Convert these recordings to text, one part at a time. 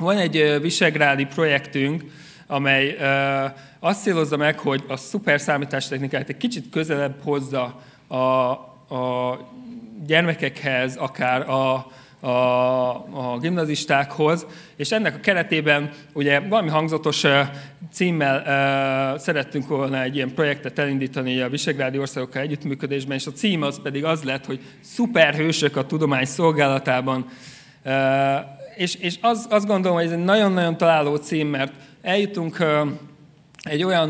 Van egy visegrádi projektünk, amely azt célozza meg, hogy a szuperszámítástechnikát egy kicsit közelebb hozza a gyermekekhez, akár a gimnazistákhoz, és ennek a keretében ugye valami hangzatos címmel szerettünk volna egy ilyen projektet elindítani a visegrádi országokkal együttműködésben, és a cím az pedig az lett, hogy szuperhősök a tudomány szolgálatában. És azt gondolom, hogy ez egy nagyon-nagyon találó cím, mert eljutunk egy olyan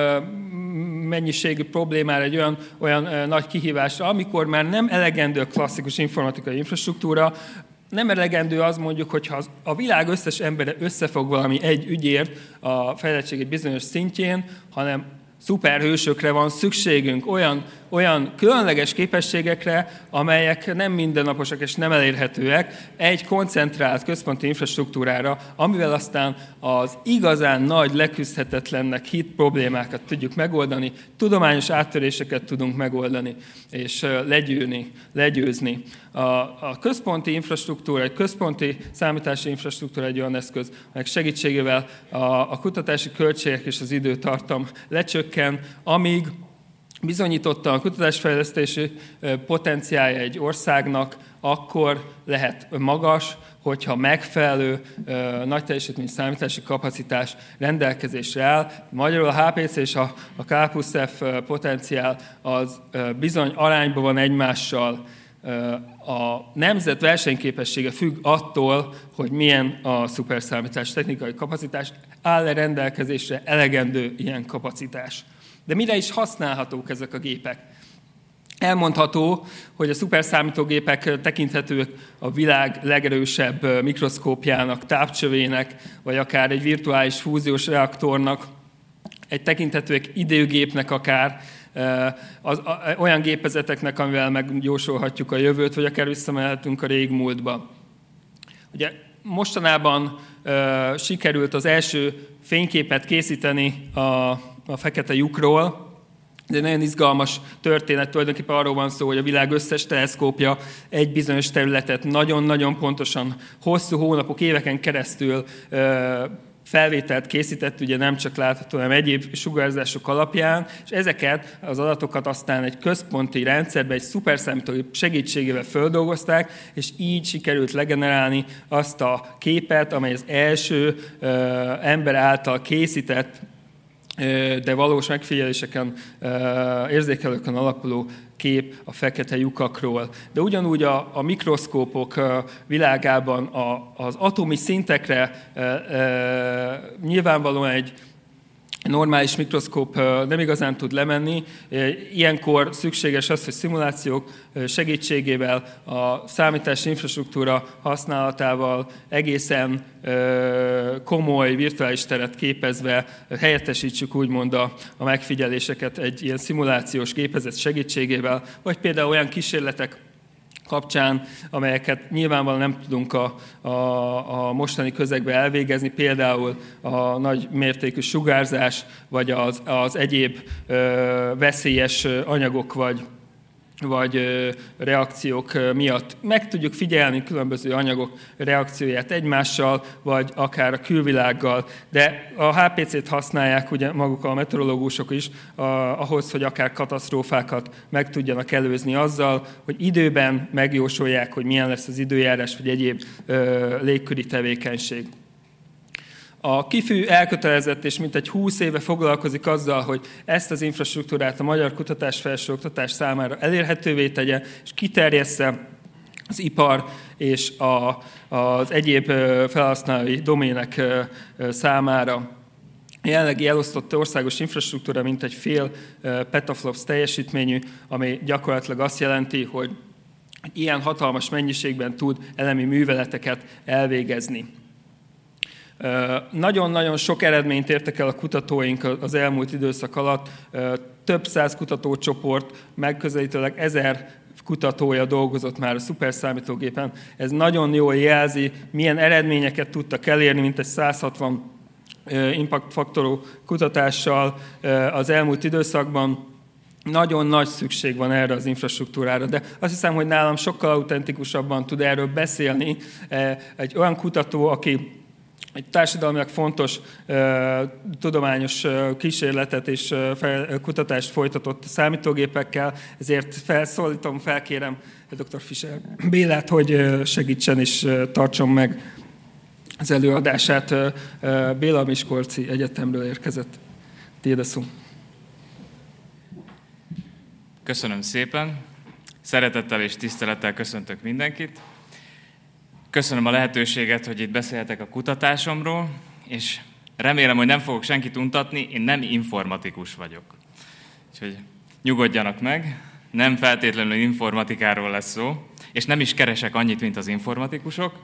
mennyiségű problémára, egy olyan nagy kihívásra, amikor már nem elegendő a klasszikus informatikai infrastruktúra, nem elegendő az mondjuk, hogyha a világ összes embere összefog valami egy ügyért a fejlettség egy bizonyos szintjén, hanem szuperhősökre van szükségünk, olyan különleges képességekre, amelyek nem mindennaposak és nem elérhetőek, egy koncentrált központi infrastruktúrára, amivel aztán az igazán nagy, leküzdhetetlennek hitt problémákat tudjuk megoldani, tudományos áttöréseket tudunk megoldani, és legyőzni. A központi infrastruktúra, egy központi számítási infrastruktúra egy olyan eszköz, amelyek segítségével a kutatási költségek és az időtartam lecsökken, amíg bizonyította a kutatásfejlesztési potenciálja egy országnak, akkor lehet magas, hogyha megfelelő nagy teljesítményű számítási kapacitás rendelkezésre áll. Magyarul a HPC és a K+F potenciál az bizony arányban van egymással. A nemzet versenyképessége függ attól, hogy milyen a szuperszámítás technikai kapacitás, áll-e rendelkezésre elegendő ilyen kapacitás. De mire is használhatók ezek a gépek? Elmondható, hogy a szuperszámítógépek tekinthetők a világ legerősebb mikroszkópjának, tápcsövének, vagy akár egy virtuális fúziós reaktornak, egy tekinthetőek időgépnek akár, olyan gépezeteknek, amivel megjósolhatjuk a jövőt, vagy akár visszamehetünk a régmúltba. Ugye mostanában sikerült az első fényképet készíteni a fekete lyukról. Ez egy nagyon izgalmas történet, tulajdonképpen arról van szó, hogy a világ összes teleszkópja egy bizonyos területet nagyon-nagyon pontosan, hosszú hónapok, éveken keresztül felvételt készített, ugye nem csak látható, hanem egyéb sugárzások alapján, és ezeket az adatokat aztán egy központi rendszerbe, egy szuperszámítógép segítségével földolgozták, és így sikerült legenerálni azt a képet, amely az első ember által készített, de valós megfigyeléseken, érzékelőkön alapuló kép a fekete lyukakról. De ugyanúgy a mikroszkópok világában az atomi szintekre nyilvánvalóan egy normális mikroszkóp nem igazán tud lemenni. Ilyenkor szükséges az, hogy szimulációk segítségével a számítási infrastruktúra használatával egészen komoly virtuális teret képezve helyettesítsük úgymond a megfigyeléseket egy ilyen szimulációs gépezet segítségével, vagy például olyan kísérletek kapcsán, amelyeket nyilvánvalóan nem tudunk a mostani közegben elvégezni, például a nagy mértékű sugárzás, vagy az egyéb veszélyes anyagok, vagy reakciók miatt. Meg tudjuk figyelni különböző anyagok reakcióját egymással, vagy akár a külvilággal, de a HPC-t használják ugye maguk a meteorológusok is ahhoz, hogy akár katasztrófákat meg tudjanak előzni azzal, hogy időben megjósolják, hogy milyen lesz az időjárás, vagy egyéb légköri tevékenység. A KIFÜ elkötelezett és mintegy 20 éve foglalkozik azzal, hogy ezt az infrastruktúrát a magyar kutatás felsőoktatás számára elérhetővé tegye, és kiterjessze az ipar és az egyéb felhasználói domének számára. Jelenlegi elosztott országos infrastruktúra mintegy fél petaflops teljesítményű, ami gyakorlatilag azt jelenti, hogy ilyen hatalmas mennyiségben tud elemi műveleteket elvégezni. Nagyon-nagyon sok eredményt értek el a kutatóink az elmúlt időszak alatt. Több száz kutatócsoport, megközelítőleg 1000 kutatója dolgozott már a szuperszámítógépen. Ez nagyon jól jelzi, milyen eredményeket tudtak elérni, mint egy 160 impact faktorú kutatással az elmúlt időszakban. Nagyon nagy szükség van erre az infrastruktúrára, de azt hiszem, hogy nálam sokkal autentikusabban tud erről beszélni egy olyan kutató, aki egy társadalmilag fontos tudományos kísérletet és kutatást folytatott számítógépekkel, ezért felkérem dr. Fischer Bélát, hogy segítsen és tartson meg az előadását. Béla a Miskolci Egyetemről érkezett. Tiéd a szó. Köszönöm szépen. Szeretettel és tisztelettel köszöntök mindenkit. Köszönöm a lehetőséget, hogy itt beszélhetek a kutatásomról, és remélem, hogy nem fogok senkit untatni, én nem informatikus vagyok. Úgyhogy nyugodjanak meg, nem feltétlenül informatikáról lesz szó, és nem is keresek annyit, mint az informatikusok.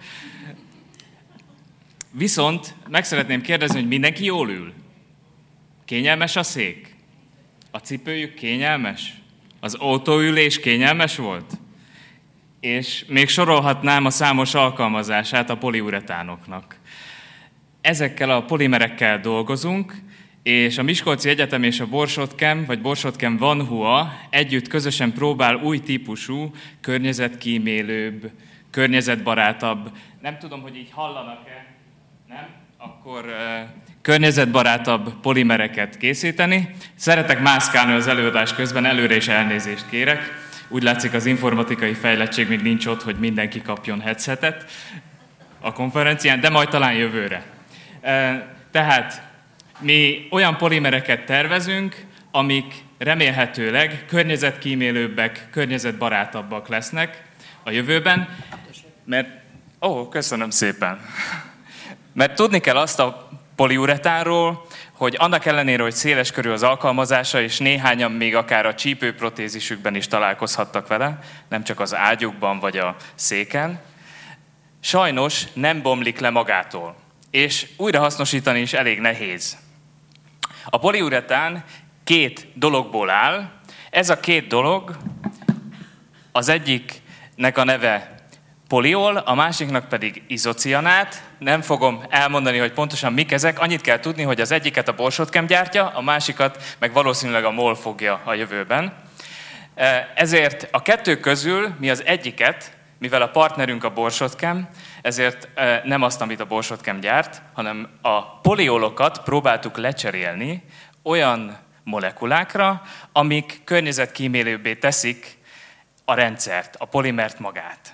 Viszont meg szeretném kérdezni, hogy mindenki jól ül? Kényelmes a szék? A cipőjük kényelmes? Az autóülés kényelmes volt? És még sorolhatnám a számos alkalmazását a poliuretánoknak. Ezekkel a polimerekkel dolgozunk, és a Miskolci Egyetem és a Borsod-Chem, vagy Borsod-Chem Vanhua együtt közösen próbál új típusú, környezetkímélőbb, környezetbarátabb, nem tudom, hogy így hallanak-e, nem? Akkor környezetbarátabb polimereket készíteni. Szeretek mászkálni az előadás közben, előre is elnézést kérek. Úgy látszik, az informatikai fejlettség még nincs ott, hogy mindenki kapjon headsetet a konferencián, de majd talán jövőre. Tehát mi olyan polimereket tervezünk, amik remélhetőleg környezetkímélőbbek, környezetbarátabbak lesznek a jövőben, mert... köszönöm szépen! Mert tudni kell azt a poliuretánról, hogy annak ellenére, hogy széles körű az alkalmazása, és néhányan még akár a csípőprotézisükben is találkozhattak vele, nem csak az ágyukban vagy a széken, sajnos nem bomlik le magától, és újrahasznosítani is elég nehéz. A poliuretán 2 dologból áll. Ez a 2 dolog, az egyiknek a neve poliol, a másiknak pedig izocianát. Nem fogom elmondani, hogy pontosan mik ezek. Annyit kell tudni, hogy az egyiket a Borsod-Chem gyártja, a másikat meg valószínűleg a MOL fogja a jövőben. Ezért a 2 közül mi az egyiket, mivel a partnerünk a Borsod-Chem, ezért nem azt, amit a Borsod-Chem gyárt, hanem a poliolokat próbáltuk lecserélni olyan molekulákra, amik környezetkímélőbbé teszik a rendszert, a polimert magát.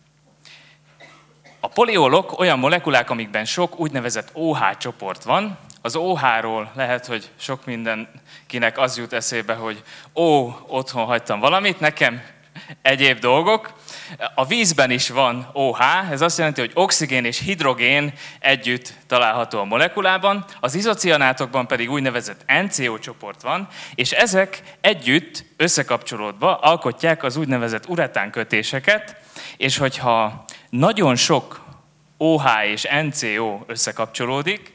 A poliolok olyan molekulák, amikben sok úgynevezett OH csoport van. Az OH-ról lehet, hogy sok mindenkinek az jut eszébe, hogy otthon hagytam valamit, nekem egyéb dolgok. A vízben is van OH, ez azt jelenti, hogy oxigén és hidrogén együtt található a molekulában, az izocianátokban pedig úgynevezett NCO csoport van, és ezek együtt összekapcsolódva alkotják az úgynevezett uretánkötéseket, és hogyha nagyon sok OH és NCO összekapcsolódik,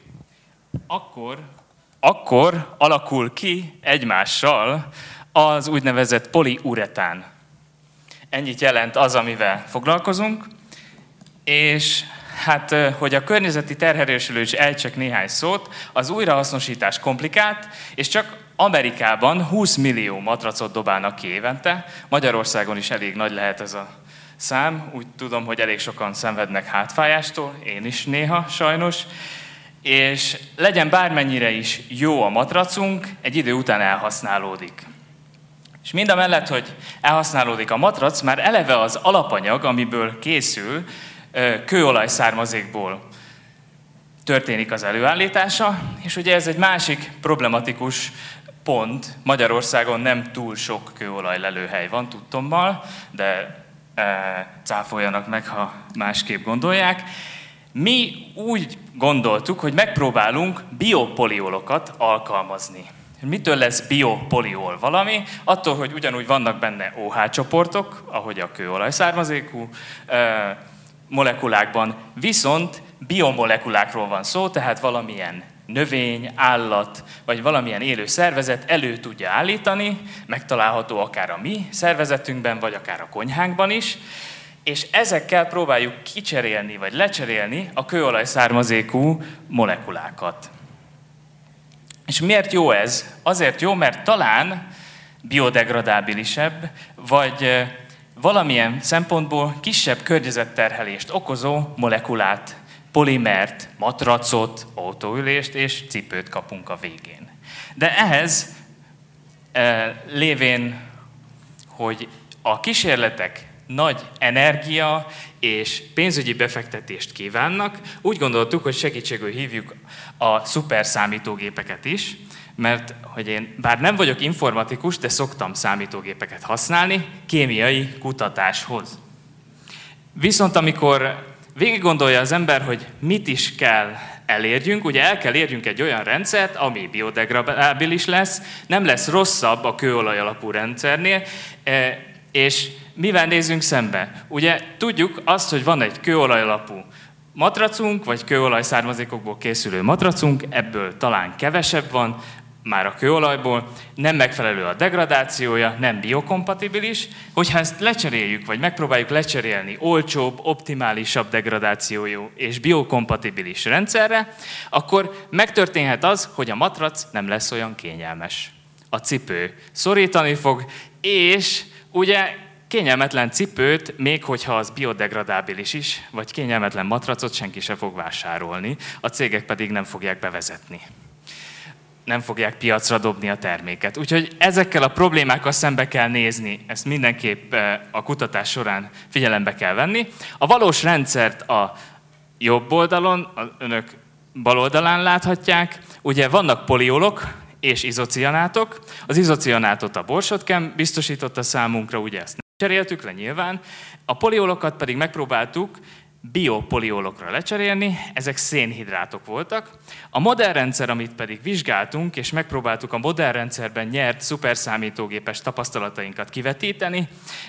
akkor alakul ki egymással az úgynevezett poliuretán. Ennyit jelent az, amivel foglalkozunk, és hát, hogy a környezeti terhelésről is ejtsek néhány szót, az újrahasznosítás komplikált, és csak Amerikában 20 millió matracot dobálnak ki évente, Magyarországon is elég nagy lehet ez a szám, úgy tudom, hogy elég sokan szenvednek hátfájástól, én is néha sajnos, és legyen bármennyire is jó a matracunk, egy idő után elhasználódik. És mindamellett, hogy elhasználódik a matrac, már eleve az alapanyag, amiből készül, kőolaj származékból történik az előállítása, és ugye ez egy másik problematikus pont. Magyarországon nem túl sok kőolaj lelőhely van tudtommal, de cáfoljanak meg, ha másképp gondolják. Mi úgy gondoltuk, hogy megpróbálunk biopoliolokat alkalmazni. Mitől lesz biopoliol valami? Attól, hogy ugyanúgy vannak benne OH csoportok, ahogy a kőolaj származékú molekulákban, viszont biomolekulákról van szó, tehát valamilyen növény, állat, vagy valamilyen élő szervezet elő tudja állítani, megtalálható akár a mi szervezetünkben, vagy akár a konyhánkban is, és ezekkel próbáljuk kicserélni, vagy lecserélni a kőolaj származékú molekulákat. És miért jó ez? Azért jó, mert talán biodegradábilisebb, vagy valamilyen szempontból kisebb környezetterhelést okozó molekulát polimert, matracot, autóülést és cipőt kapunk a végén. De ehhez lévén, hogy a kísérletek nagy energia és pénzügyi befektetést kívánnak, úgy gondoltuk, hogy segítségül hívjuk a szuperszámítógépeket is, mert hogy én bár nem vagyok informatikus, de szoktam számítógépeket használni kémiai kutatáshoz. Viszont amikor végig gondolja az ember, hogy mit is kell elérjünk, ugye el kell érjünk egy olyan rendszert, ami biodegradábilis lesz, nem lesz rosszabb a kőolaj alapú rendszernél, és mivel nézzünk szembe? Ugye tudjuk azt, hogy van egy kőolaj alapú matracunk, vagy kőolaj származékokból készülő matracunk, ebből talán kevesebb van, már a kőolajból, nem megfelelő a degradációja, nem biokompatibilis. Hogyha ezt lecseréljük, vagy megpróbáljuk lecserélni olcsóbb, optimálisabb degradációjú és biokompatibilis rendszerre, akkor megtörténhet az, hogy a matrac nem lesz olyan kényelmes. A cipő szorítani fog, és ugye kényelmetlen cipőt, még hogyha az biodegradábilis is, vagy kényelmetlen matracot senki sem fog vásárolni, a cégek pedig nem fogják bevezetni. Nem fogják piacra dobni a terméket. Úgyhogy ezekkel a problémákkal szembe kell nézni, ezt mindenképp a kutatás során figyelembe kell venni. A valós rendszert a jobb oldalon, önök bal oldalán láthatják, ugye vannak poliolok és izocianátok. Az izocianátot a Borsod-Chem biztosította számunkra, ugye ezt nem cseréltük le nyilván. A poliolokat pedig megpróbáltuk biopoliolokra lecserélni, ezek szénhidrátok voltak. A modern rendszer, amit pedig vizsgáltunk, és megpróbáltuk a modern rendszerben nyert szuperszámítógépes tapasztalatainkat kivetíteni,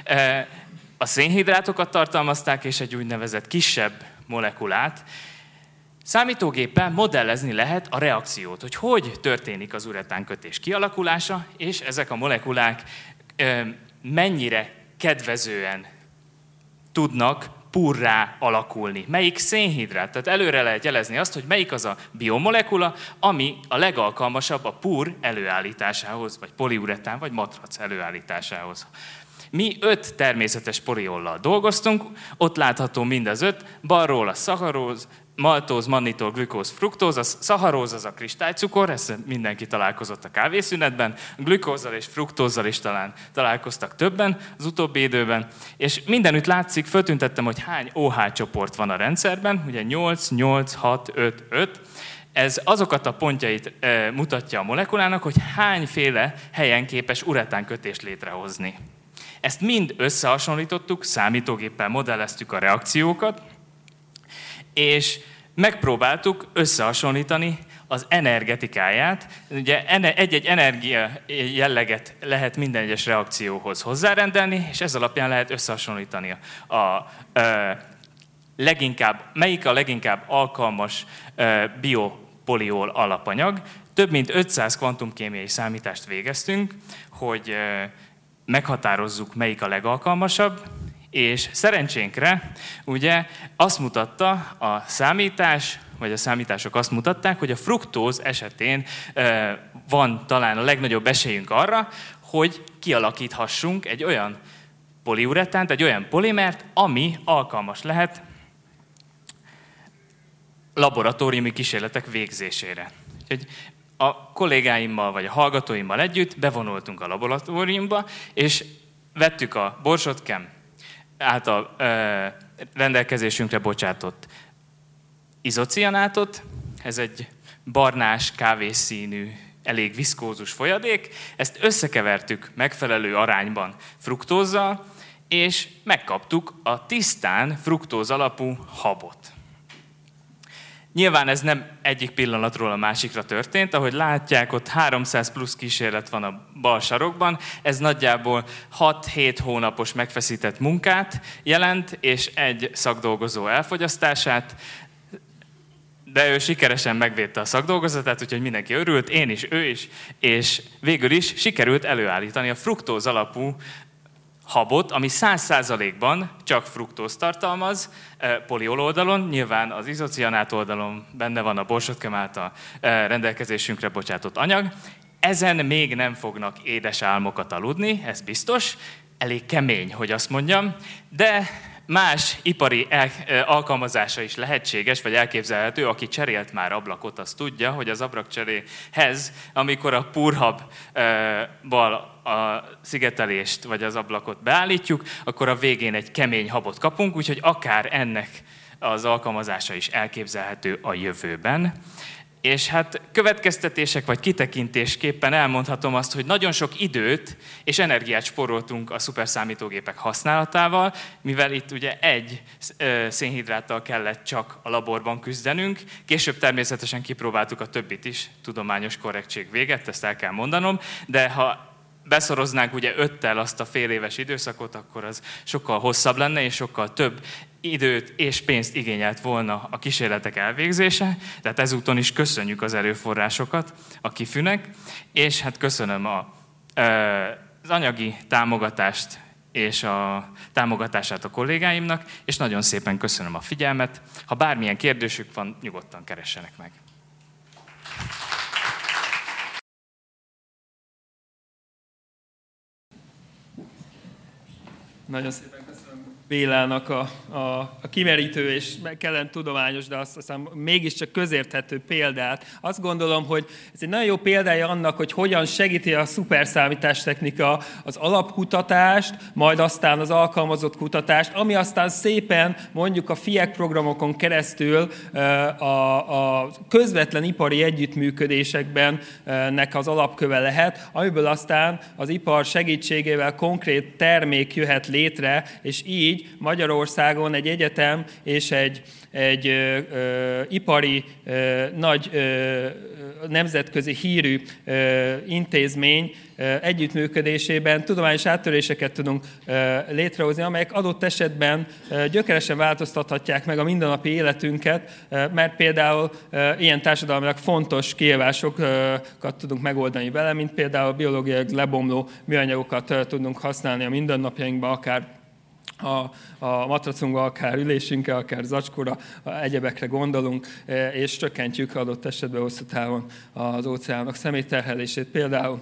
a szénhidrátokat tartalmazták, és egy úgynevezett kisebb molekulát. Számítógéppel modellezni lehet a reakciót, hogy történik az uretánkötés kialakulása, és ezek a molekulák mennyire kedvezően tudnak purrá alakulni. Melyik szénhidrát? Tehát előre lehet jelezni azt, hogy melyik az a biomolekula, ami a legalkalmasabb a pur előállításához, vagy poliuretán, vagy matrac előállításához. Mi 5 természetes poliollal dolgoztunk, ott látható mind az 5, balról a szacharóz, maltóz, mannitol, glükóz, fruktóz, a szacharóz az a kristálycukor, ezt mindenki találkozott a kávészünetben, glükózzal és fruktózzal is talán találkoztak többen az utóbbi időben, és mindenütt látszik, föltüntettem, hogy hány OH csoport van a rendszerben, ugye 8, 8, 6, 5, 5, ez azokat a pontjait mutatja a molekulának, hogy hányféle helyen képes uretánkötést létrehozni. Ezt mind összehasonlítottuk, számítógéppel modelleztük a reakciókat, és megpróbáltuk összehasonlítani az energetikáját. Ugye egy-egy energia jelleget lehet minden egyes reakcióhoz hozzárendelni, és ez alapján lehet összehasonlítani melyik a leginkább alkalmas biopoliol alapanyag. Több mint 500 kvantumkémiai számítást végeztünk, hogy meghatározzuk, melyik a legalkalmasabb, és szerencsénkre ugye azt mutatta a számítás, vagy a számítások azt mutatták, hogy a fruktóz esetén van talán a legnagyobb esélyünk arra, hogy kialakíthassunk egy olyan poliuretánt, egy olyan polimert, ami alkalmas lehet laboratóriumi kísérletek végzésére. Úgyhogy a kollégáimmal vagy a hallgatóimmal együtt bevonultunk a laboratóriumba, és vettük a Borsod-Chem által rendelkezésünkre bocsátott izocianátot, ez egy barnás, kávészínű, elég viszkózus folyadék, ezt összekevertük megfelelő arányban fruktózzal, és megkaptuk a tisztán fruktóz alapú habot. Nyilván ez nem egyik pillanatról a másikra történt, ahogy látják, ott 300 plusz kísérlet van a bal sarokban, ez nagyjából 6-7 hónapos megfeszített munkát jelent, és egy szakdolgozó elfogyasztását, de ő sikeresen megvédte a szakdolgozatát, úgyhogy mindenki örült, én is, ő is, és végül is sikerült előállítani a fruktóz alapú habot, ami 100%-ban csak fruktózt tartalmaz, poliol oldalon, nyilván az izocianát oldalon benne van a Borsod-Chem által rendelkezésünkre bocsátott anyag. Ezen még nem fognak édes álmokat aludni, ez biztos, elég kemény, hogy azt mondjam, de Más ipari alkalmazása is lehetséges, vagy elképzelhető, aki cserélt már ablakot, az tudja, hogy az ablakcseréhez, amikor a purhabbal a szigetelést vagy az ablakot beállítjuk, akkor a végén egy kemény habot kapunk, úgyhogy akár ennek az alkalmazása is elképzelhető a jövőben. És hát következtetések vagy kitekintésképpen elmondhatom azt, hogy nagyon sok időt és energiát spóroltunk a szuperszámítógépek használatával, mivel itt ugye egy szénhidráttal kellett csak a laborban küzdenünk. Később természetesen kipróbáltuk a többit is, tudományos korrektség véget, ezt el kell mondanom, de ha beszoroznánk ugye 5-tel azt a fél éves időszakot, akkor az sokkal hosszabb lenne, és sokkal több időt és pénzt igényelt volna a kísérletek elvégzése, tehát ezúton is köszönjük az erőforrásokat a KIFÜ-nek, és hát köszönöm az anyagi támogatást és a támogatását a kollégáimnak, és nagyon szépen köszönöm a figyelmet. Ha bármilyen kérdésük van, nyugodtan keressenek meg. Nagyon szépen köszönöm Bélának a kimerítő és kellene tudományos, de azt hiszem mégiscsak közérthető példát. Azt gondolom, hogy ez egy nagyon jó példája annak, hogy hogyan segíti a szuperszámítástechnika az alapkutatást, majd aztán az alkalmazott kutatást, ami aztán szépen mondjuk a FIEC programokon keresztül a közvetlen ipari együttműködésekben nek az alapköve lehet, amiből aztán az ipar segítségével konkrét termék jöhet létre, és így Magyarországon egy egyetem és egy ipari nagy nemzetközi hírű intézmény együttműködésében tudományos áttöréseket tudunk létrehozni, amelyek adott esetben gyökeresen változtathatják meg a mindennapi életünket, mert például ilyen társadalmilag fontos kihívásokat tudunk megoldani vele, mint például biológiai lebomló műanyagokat tudunk használni a mindennapjainkban, akár a matracunkba, akár ülésünkre, akár zacskóra, egyebekre gondolunk, és csökkentjük adott esetben hosszú távon az óceánok szemétterhelését például.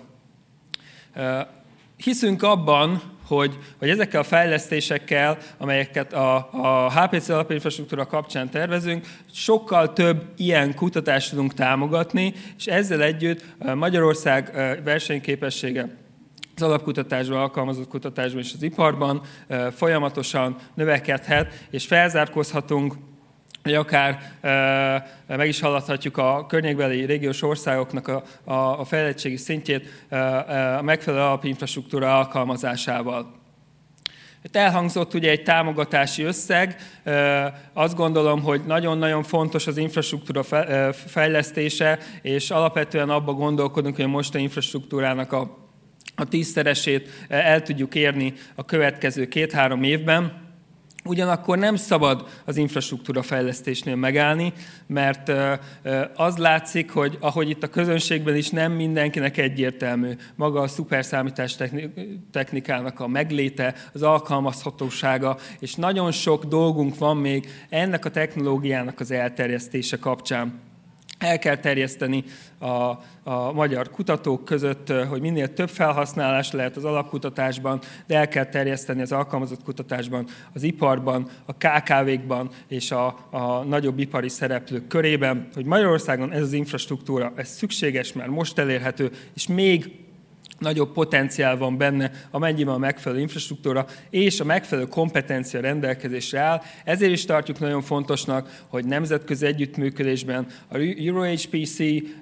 Hiszünk abban, hogy ezekkel a fejlesztésekkel, amelyeket a HPC alapinfrastruktúra kapcsán tervezünk, sokkal több ilyen kutatást tudunk támogatni, és ezzel együtt Magyarország versenyképessége az alapkutatásban, alkalmazott kutatásban és az iparban folyamatosan növekedhet, és felzárkózhatunk, hogy akár meg is hallathatjuk a környékbeli régiós országoknak a fejlettségi szintjét a megfelelő alapinfrastruktúra alkalmazásával. Itt elhangzott ugye egy támogatási összeg, azt gondolom, hogy nagyon-nagyon fontos az infrastruktúra fejlesztése, és alapvetően abba gondolkodunk, hogy a mostani infrastruktúrának a 10-szeresét el tudjuk érni a következő 2-3 évben. Ugyanakkor nem szabad az infrastruktúra fejlesztésnél megállni, mert az látszik, hogy ahogy itt a közönségben is nem mindenkinek egyértelmű maga a szuperszámítás technikának a megléte, az alkalmazhatósága, és nagyon sok dolgunk van még ennek a technológiának az elterjesztése kapcsán. El kell terjeszteni a magyar kutatók között, hogy minél több felhasználás lehet az alapkutatásban, de el kell terjeszteni az alkalmazott kutatásban, az iparban, a KKV-kban és a nagyobb ipari szereplők körében, hogy Magyarországon ez az infrastruktúra, ez szükséges, mert most elérhető, és még nagyobb potenciál van benne, amennyiben a megfelelő infrastruktúra és a megfelelő kompetencia rendelkezésre áll. Ezért is tartjuk nagyon fontosnak, hogy nemzetközi együttműködésben, a EuroHPC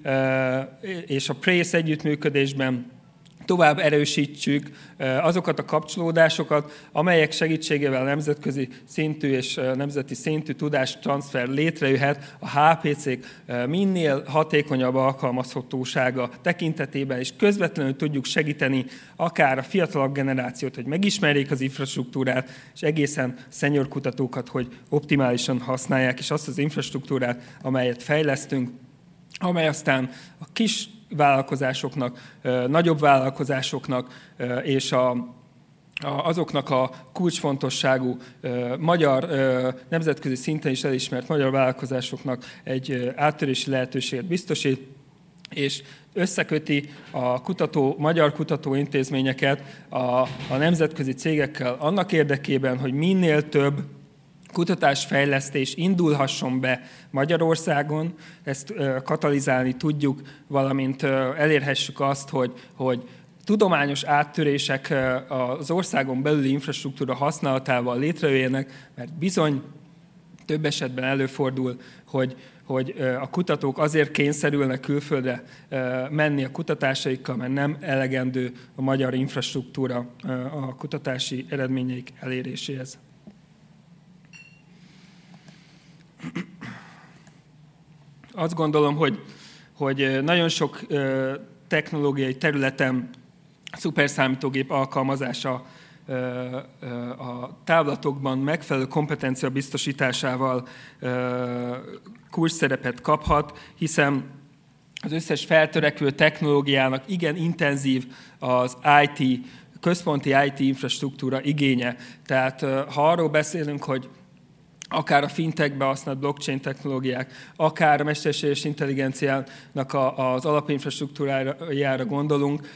és a PRACE együttműködésben tovább erősítsük azokat a kapcsolódásokat, amelyek segítségével nemzetközi szintű és nemzeti szintű tudástranszfer létrejöhet a HPC-k minél hatékonyabb alkalmazhatósága tekintetében, és közvetlenül tudjuk segíteni akár a fiatalabb generációt, hogy megismerjék az infrastruktúrát, és egészen senior kutatókat, hogy optimálisan használják, és azt az infrastruktúrát, amelyet fejlesztünk, amely aztán a kis vállalkozásoknak, nagyobb vállalkozásoknak és azoknak a kulcsfontosságú magyar, nemzetközi szinten is elismert magyar vállalkozásoknak egy áttörési lehetőséget biztosít, és összeköti a magyar kutatóintézményeket a nemzetközi cégekkel annak érdekében, hogy minél több kutatásfejlesztés indulhasson be Magyarországon, ezt katalizálni tudjuk, valamint elérhessük azt, hogy tudományos áttörések az országon belüli infrastruktúra használatával létrejöjjenek, mert bizony több esetben előfordul, hogy a kutatók azért kényszerülnek külföldre menni a kutatásaikkal, mert nem elegendő a magyar infrastruktúra a kutatási eredményeik eléréséhez. Azt gondolom, hogy nagyon sok technológiai területen szuperszámítógép alkalmazása a távlatokban megfelelő kompetencia biztosításával kulcsszerepet kaphat, hiszen az összes feltörekvő technológiának igen intenzív az IT, központi IT infrastruktúra igénye. Tehát ha arról beszélünk, hogy akár a fintechbe használt blockchain technológiák, akár a mesterséges intelligenciának az alapinfrastruktúrájára gondolunk,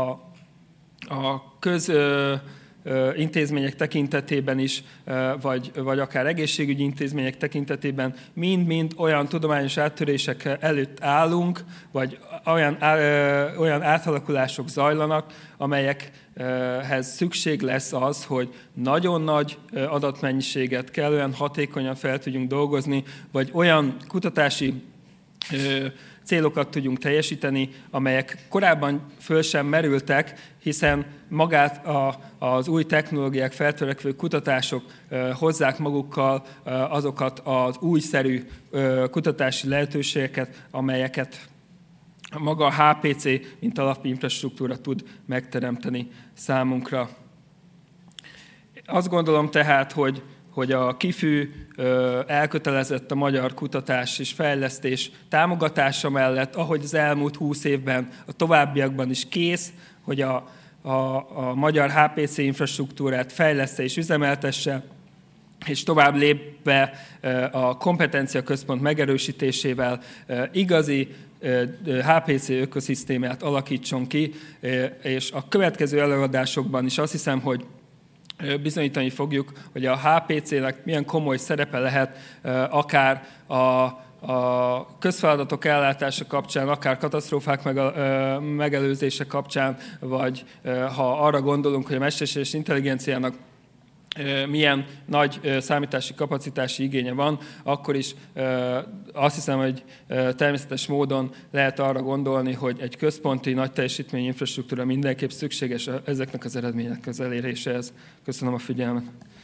a közintézmények tekintetében is, vagy akár egészségügyi intézmények tekintetében mind-mind olyan tudományos áttörések előtt állunk, vagy olyan átalakulások zajlanak, amelyekhez szükség lesz az, hogy nagyon nagy adatmennyiséget kellően hatékonyan fel tudjunk dolgozni, vagy olyan kutatási célokat tudjunk teljesíteni, amelyek korábban föl sem merültek, hiszen magát az új technológiák, feltörekvő kutatások hozzák magukkal azokat az újszerű kutatási lehetőségeket, amelyeket maga a HPC, mint alapinfrastruktúra tud megteremteni számunkra. Azt gondolom tehát, hogy a KIFÜ elkötelezett a magyar kutatás és fejlesztés támogatása mellett, ahogy az elmúlt 20 évben, a továbbiakban is kész, hogy a magyar HPC infrastruktúrát fejleszte és üzemeltesse, és tovább lépve a kompetencia központ megerősítésével igazi HPC ökoszisztémát alakítson ki, és a következő előadásokban is azt hiszem, hogy bizonyítani fogjuk, hogy a HPC-nek milyen komoly szerepe lehet akár a közfeladatok ellátása kapcsán, akár katasztrófák megelőzése kapcsán, vagy ha arra gondolunk, hogy a mesterséges intelligenciának milyen nagy számítási kapacitási igénye van, akkor is azt hiszem, hogy természetes módon lehet arra gondolni, hogy egy központi nagy teljesítményű infrastruktúra mindenképp szükséges ezeknek az eredményeknek az eléréséhez. Köszönöm a figyelmet.